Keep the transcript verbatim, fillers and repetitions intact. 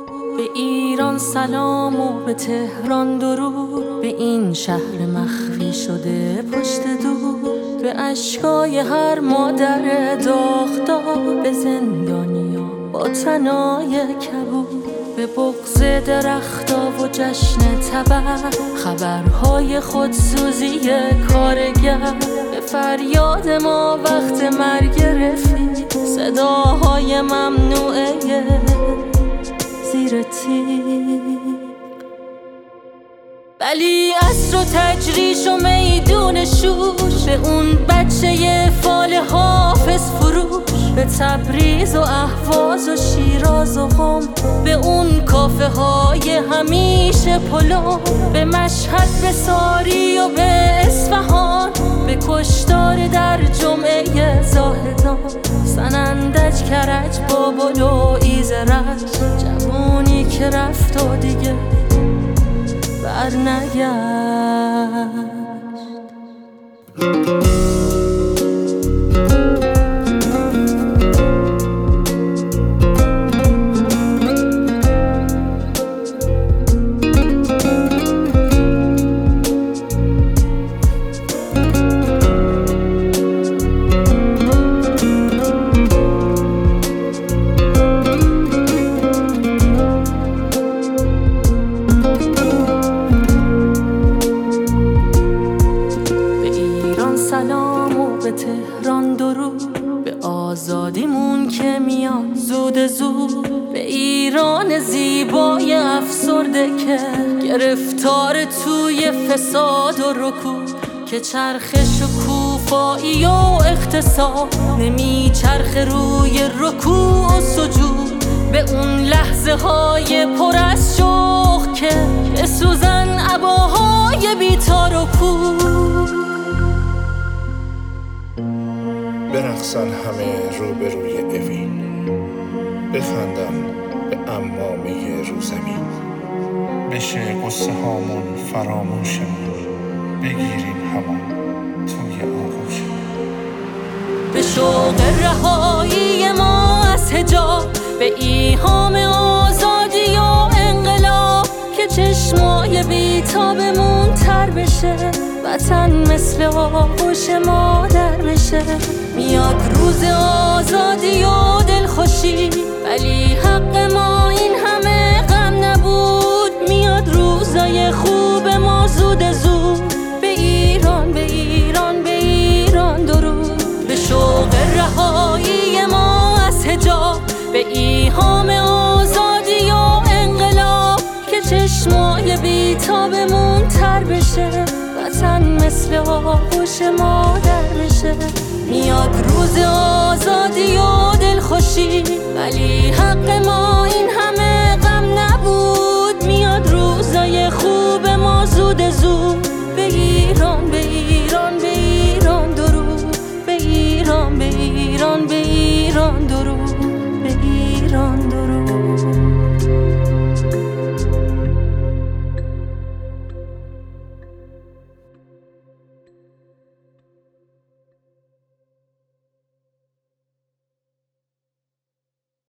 به ایران سلام و به تهران درود، به این شهر مخفی شده پشت دور، به اشکای هر مادر داغدار، به زندانیا با تنای کبود، به بغض درختا و جشن تبر، خبرهای خودسوزی کارگر، به فریاد ما وقت مرگ رفیق، صداهای ممنوعه زیر تیغ. ولی عصر و تجریش و میدون شوش، به اون بچه فال حافظ فروش، به تبریز و اهواز و شیراز و قم، به اون کافه های همیشه پلو، به مشهد، به ساری و به اصفهان، به کشتار در جمعه زاهدان، سنندج، کرج، بابل و ایزرج، جوونی که رفت و دیگه برنگشت. سلام و به تهران درود، به آزادیمون که میاد زود زود، به ایران زیبای افسرده که گرفتار توی فساد و رکود، که چرخ شکوفایی و اقتصاد نمیچرخ روی رکوع و سجود، به اون لحظه های پر از شوق که بسوزن عباهای بی‌تار و پود، برقصن همه روبروی اوین، بخندن به عمامه رو زمین، بشه قصه هامون فراموشمون، بگیریم همان توی آغوشمون، به شوق رهایی ما از حجاب، به ایهام آزادی و انقلاب، که چشمای بیتابمون تر بشه، وطن مثل آغوش مادر بشه. میاد روز آزادی و دلخوشی، ولی حق ما این همه غم نبود، میاد روزای خوب ما زود زود، به ایران، به ایران، به ایران درود، به شوق رهایی ما از حجاب، به ایهام آزادی و انقلاب، که چشمای بیتابمون تر بشه، وطن مثل آغوش مادر بشه. میاد روز آزادی و دلخوشی، ولی حق ما این همه غم نبود، میاد روزای خوب ما زود زود.